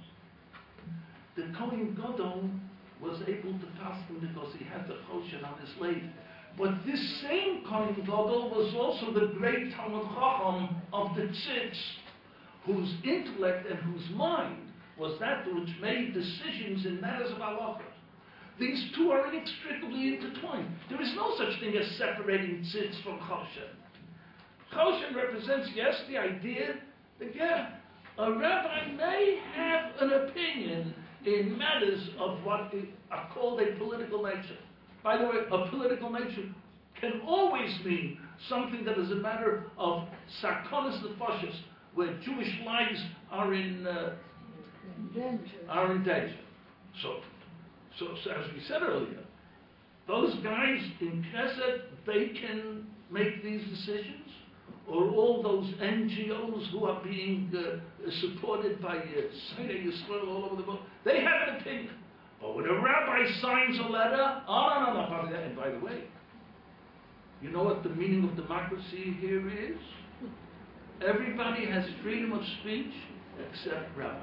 The Kohen Gadol was able to pass him because he had the choshen on his lathe. But this same Kohen Gadol was also the great Talmud Chacham of the Tzitz, whose intellect and whose mind was that which made decisions in matters of halacha. These two are inextricably intertwined. There is no such thing as separating Tzitz from choshen. Choshen represents, yes, the idea that, yeah, a rabbi may have an opinion in matters of what are called a political nature. By the way, a political nature can always mean something that is a matter of sakonis nefashos, where Jewish lives are in uh, are in danger. So, so, so, as we said earlier, those guys in Knesset, they can make these decisions, or all those N G Os who are being uh, supported by uh, Seinei Yisrael all over the world, they have an opinion. But when a rabbi signs a letter, oh, no, no, no, and by the way, you know what the meaning of democracy here is? Everybody has freedom of speech except rabbis.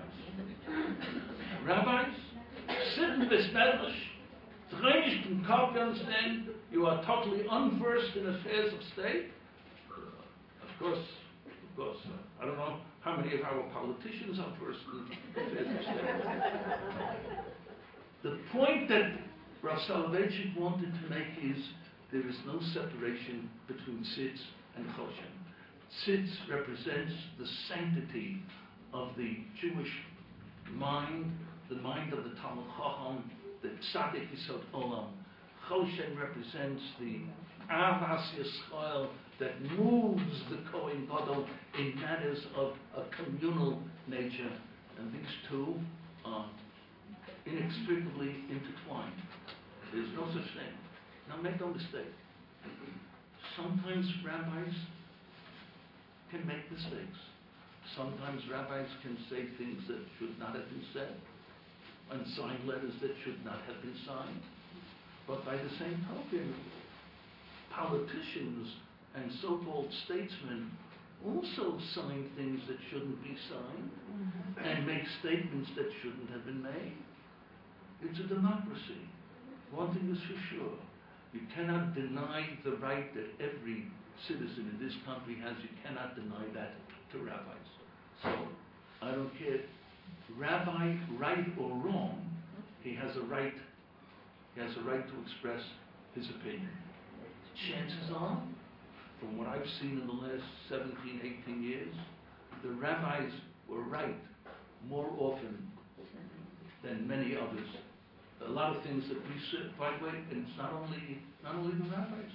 Rabbis sit in this medrash. You understand, you are totally unversed in affairs of state. Of course, of course, uh, I don't know how many of our politicians are versed in affairs of state. The point that Rav Soloveitchik wanted to make is there is no separation between Tzitz and Choshen. Tzitz represents the sanctity of the Jewish mind, the mind of the Talmud Chacham, the Tzaddik Yisod Olam. Choshen represents the Avas Yisrael that moves the Kohen Gadol in matters of a communal nature, and these two are inextricably intertwined. There's no such thing. Now make no mistake. Sometimes rabbis can make mistakes. Sometimes rabbis can say things that should not have been said, and sign letters that should not have been signed. But by the same token, politicians and so-called statesmen also sign things that shouldn't be signed, mm-hmm. and make statements that shouldn't have been made. It's a democracy. One thing is for sure. You cannot deny the right that every citizen in this country has. You cannot deny that to rabbis. So, I don't care, rabbi, right or wrong, he has a right, he has a right to express his opinion. Chances are, from what I've seen in the last seventeen, eighteen years, the rabbis were right more often than many others. A lot of things that we say, by the way, and it's not only not only the rabbis.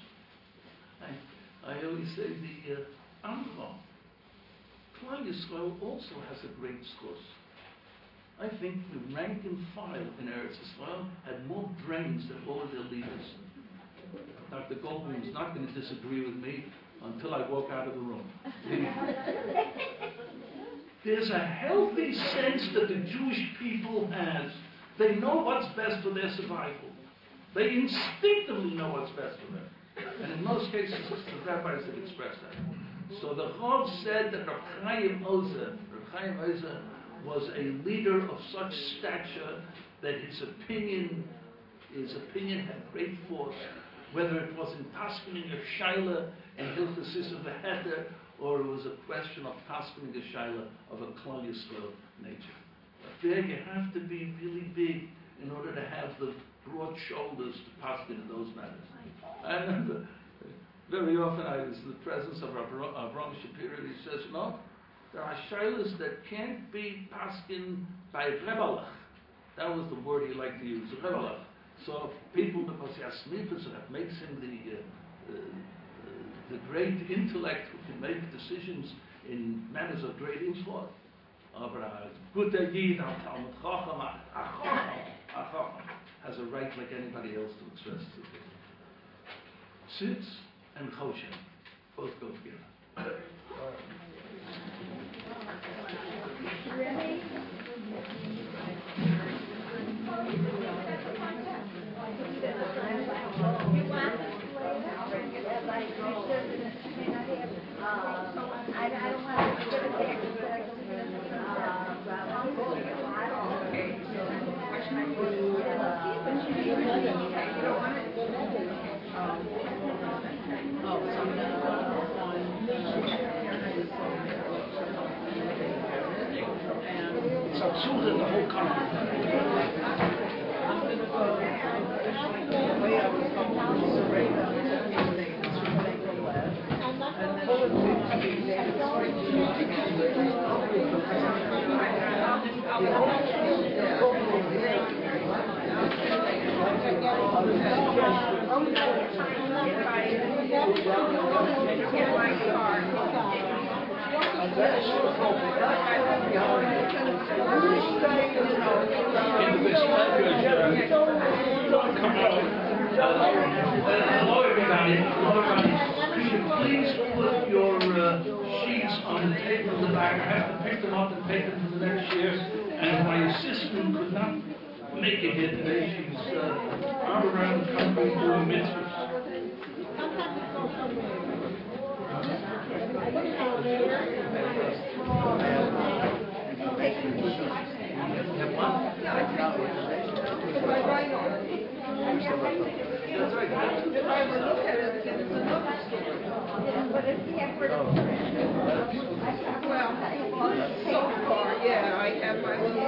I, I always say the uh, Amcha, Klal Yisrael also has a great source. I think the rank and file in Eretz Yisrael had more brains than all of their leaders. Doctor Goldman is not going to disagree with me until I walk out of the room. There's a healthy sense that the Jewish people has. They know what's best for their survival. They instinctively know what's best for them. And in most cases, the rabbis have expressed that. So the Rav said that Reb Chaim Ozer, Reb Chaim Ozer was a leader of such stature that his opinion, his opinion had great force, whether it was in Paskening a Shaila and Hilchos Issur V'Heter, or it was a question of Paskening a Shaila of a Klal Yisrael nature. But there you have to be really big in order to have the broad shoulders to Pasken in those matters. I remember very often I was in the presence of Avram Shapiro, and he says, no, there are Shailas that can't be Pasken by Rebalach. That was the word he liked to use, Rebalach. So people, because he has snippets, and that makes him the, uh, uh, the great intellect who can make decisions in matters of great import. Aber a good Yid, a Talmud Chacham, a Chacham, a Chacham, has a right like anybody else to express it. Sitz and Choshen both go together. Really? You want to I, I don't want to give it back. It's absurd in the whole country. Please put your uh, sheets on the table in the back. I have to pick them up and take them to the next year. And my assistant could not make it here today. She's uh, out around the country doing mitzvahs. That's right. But if he had heard of well, so far, yeah, I have my little,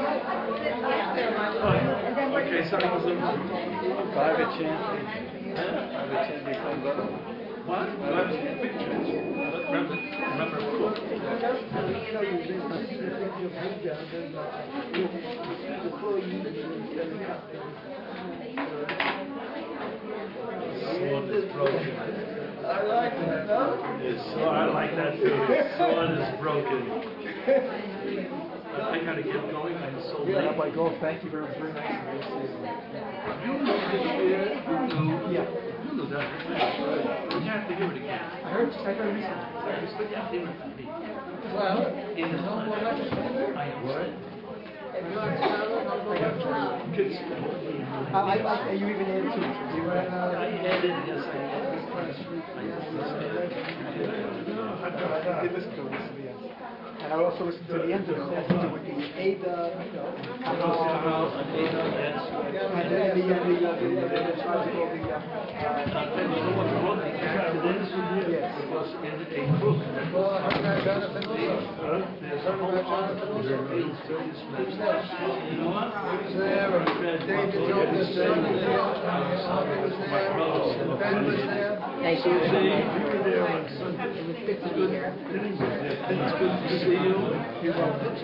and then Okay, sorry. Private chance. Private chance become better. What? Remember, remember Cook. Sword is broken. I like that, no? His sword, I like that too. His sword is broken. I gotta get going. I'm so Yeah, late. Rabbi Gold, thank you very, very much. You knew this year. You knew. Yeah. You knew that. You have to hear it again. I heard, I heard recently. But you have to hear it from me. well, In the no more lectures. I am what? If you want to travel, no more lectures. Kids. I, I, I, you even added two. You were, I uh, added, yes, I added. I did listen to it recently, yes. And I also listened to the end of it, with the Ada, you know. And then the, uh, the, uh, the, uh, the, tries to call the, uh, yes. It was in a book. There's a whole other book that deals with this message. You know what? David Jones was there, Ben was there. Thank you. It's good to see you.